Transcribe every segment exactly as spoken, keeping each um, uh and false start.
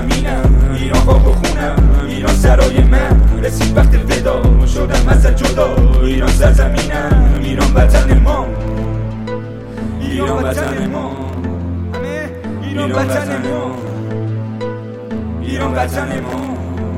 سرزمینم، ایران خاک و خونم، ایران سرای من. رسید وقت ودا شدم از جدا. ایران سرزمینم، ایران وطن ما، ایران وطن ما، ایران وطن ما، ایران وطن ما،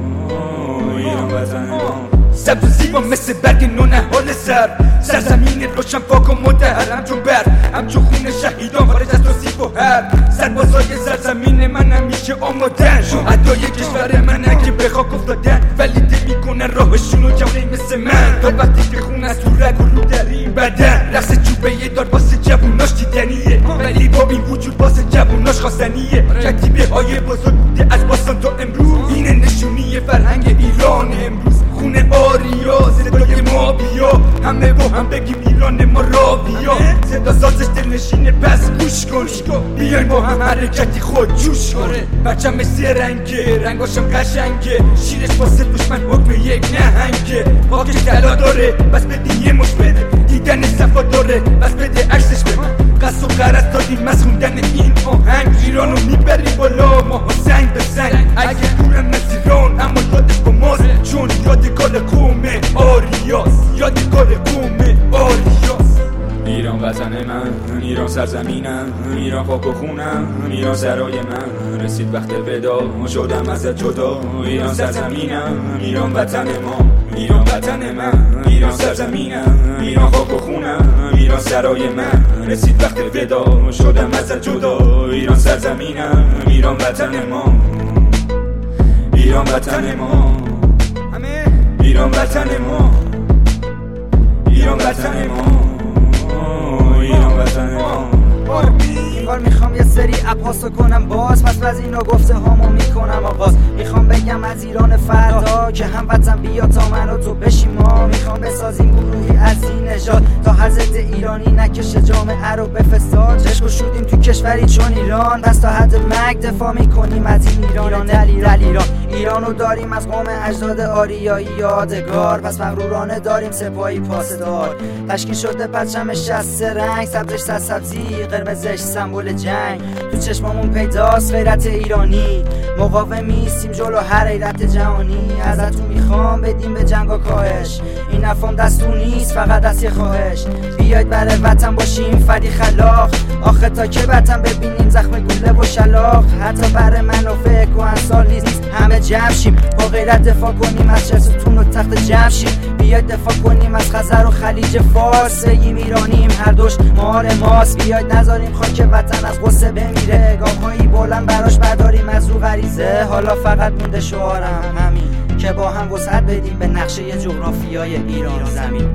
ایران وطن ما. سبز و زیبا مثل برگ نونه حال سر، سرزمین روشن پاک و مطهر، همچون برق همچون خون شهیدان خارج از توصیف و هر. سربازای سرزمین من همیشه آمادن، شهدای کشور من اگه به خاک افتادن، ولی دل میکنن راهشون و جوانه مثل من. تا وقتی که خون از تو رگ و رو در این بدن، رقص چوبه دار واسه جووناش دیدنیه، ولی با این وجود واسه جووناش خواستنیه. کتیبه های بزرگ بوده از باستان تا امروز، اینه نشونی فرهنگ ایران امروز. خونه آریا صدای ما بیا، همه با هم بگیم ایران ما را بیا. صدا سازش دلنشینه پس گوش کن، بیاین با هم حرکتی خود جوش کن. بچم مثل رنگه رنگاشم قشنگه، شیرش واسه دشمن حکم یک نهنگه. پاکش طلا داره بس بدی یه مش بده، دیدن صفا داره بس بده عکسش بده. قصد و قرص دادیم از خوندن این آهنگ، ایرانو میبری بالا ما سنگ به سنگ. اگه دورم از ایران اما یادش با ماست، چون یادگار قوم آریاس، یادگار قوم آریاس. ایران وطن من، ایران سرزمینم، ایران خاک و خونم، ایران سرای من. رسید وقت ودا شدم از جدا. ایران سرزمینم، ایران وطن ما، ایران وطن من، ایران سرزمینم، ایران خاک و خونم، ایران سرای من. رسید وقت ودا شدم از جدا. ایران سرزمینم، ایران وطن ما، ایران وطن ما، ایران وطن ما، ایران وطن ما، ایران وطن ما. این بار میخوام یه سری اپاسو کنم باز، پس از اینا گفته هامو میکنم آغاز. میخوام بگم از ایران فردا که هم وطن بیا تا من و تو بشیم ما. میخوام بسازیم گروهی از این نژاد تا حضرت ایرانی نکشه جامعه رو به فساد. چشم شدیم تو کشوری چون ایران، پس تا حد مرگ دفاع میکنیم از این ایران دلیران. ایران ایرانو داریم از قوم اجداد آریایی یادگار، پس مغرورانه داریم سپاهی پاسدار. تشکیل شده پرچمش از سه رنگ، سبزش سبزی قرمزش سمبل جنگ. تو چشمامون پیداست غیرت ایرانی، مقاومیستیم جلو هر حیرت جهانی. ازتون میخوام بدیم به جنگ و کاهش، این افام دستون نیست فقط دست یه خواهش. بیاید برای وطن باشیم فردی خلاق، آخه تا که وطن ببینیم زخم گوله و شلاق. حتی برای منافع کهنسال نیست همه جمع شیم، با غیرت دفاع کنیم از چرستون و تخت جمشید. بیاید دفاع کنیم از خزر و خلیج فارس، بگیم ایرانیم هر دوش مار ماست. بیاید نذاریم خاک وطن از غصه بمیره، گام‌هایی بلند براش برداریم از رو غریزه. حالا فقط مونده شعارم همین که با هم وسعت بدیم به نقشه جغرافیای ایران زمین.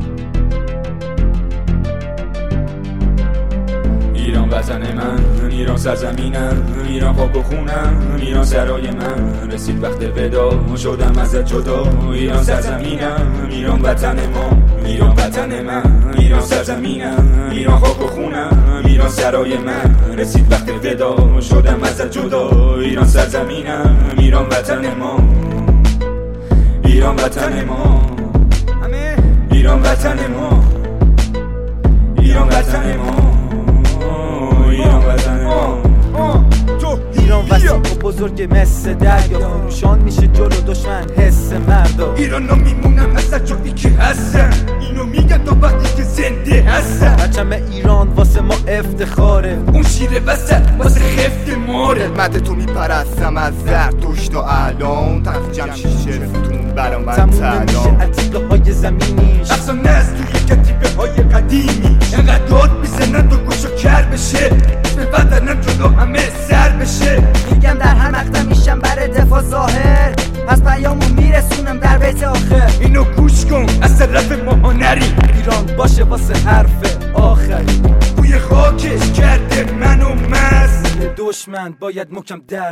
ایران وطن من، ایران سرزمینم، ایران خاک و خونم، ایران سرای من. رسید وقت ودا شدم از جدا. ایران سرزمینم، ایران وطن ما، ایران وطن من، ایران سرزمینم، ایران خاک و خونم، ایران سرای من. رسید وقت ودا شدم از جدا. ایران سرزمینم، ایران وطن ما، ایران وطن ما، ایران وطن ما، ایران وطن ما، ایران وطن ما. ایران وسیع و بزرگ مثل دریا، فروشان میشه جلو دشمن حس مردا. ایرانا میمونم اصلا جایی که هستم، اینو میگم تا وقتی که زنده هستم. پرچم ایران واسه ما افتخاره، اون شیر وسط واسه خفت ماره. خدمت تو میپرستم از زرتشت تا الان، تخت جمشیدتون برا من تموم سلام. نمیشه عتیقه های زمینیش، افسانه از توی کتیبه های قدیمی. انقدر داد میزنن تو گوشو کر بشه، اسم وطنم جلو همه سر بشه. میگم در هر مقطع میشم برای دفاع ظاهر، پس پیامو میرسونم در بیت آخر. اینو گوش کن از طرف ما نری، ایران باشه واسه حرف آخری. بوی خاکش کرده منو مست، دشمن باید محکم در